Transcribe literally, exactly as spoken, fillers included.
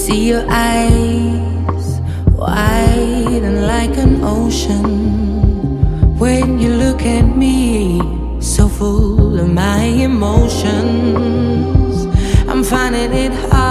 See your eyes widen like an ocean when you look at me, so full of my emotions. I'm finding it hard